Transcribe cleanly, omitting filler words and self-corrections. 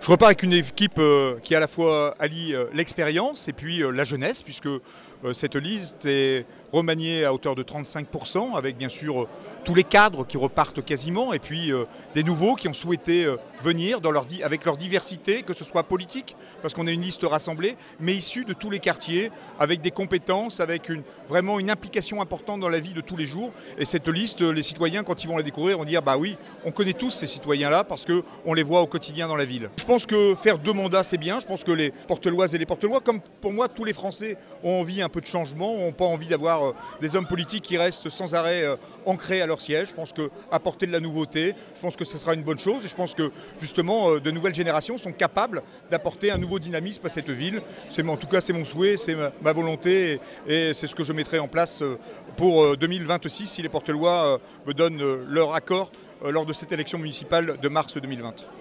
Je repars avec une équipe qui à la fois allie l'expérience et puis la jeunesse, puisque cette liste est remaniée à hauteur de 35%, avec bien sûr tous les cadres qui repartent quasiment, et puis des nouveaux qui ont souhaité venir avec leur diversité, que ce soit politique, parce qu'on a une liste rassemblée, mais issue de tous les quartiers, avec des compétences, avec vraiment une implication importante dans la vie de tous les jours. Et cette liste, les citoyens, quand ils vont la découvrir, vont dire bah oui, on connaît tous ces citoyens-là parce qu'on les voit au quotidien dans la ville. Je pense que faire 2 mandats, c'est bien. Je pense que les Porteloises et les Portelois, comme pour moi, tous les Français ont envie un peu de changement, n'ont pas envie d'avoir des hommes politiques qui restent sans arrêt ancrés à leur siège. Je pense qu'apporter de la nouveauté, je pense que ce sera une bonne chose. Et je pense que justement, de nouvelles générations sont capables d'apporter un nouveau dynamisme à cette ville. En tout cas, c'est mon souhait, c'est ma volonté et c'est ce que je mettrai en place pour 2026 si les Portelois me donnent leur accord lors de cette élection municipale de mars 2020.